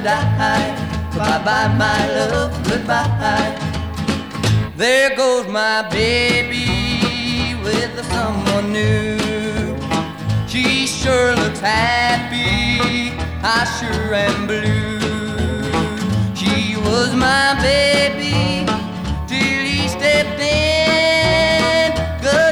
die. Bye-bye, my love, goodbye. There goes my baby with someone new. She sure looks happy, I sure am blue.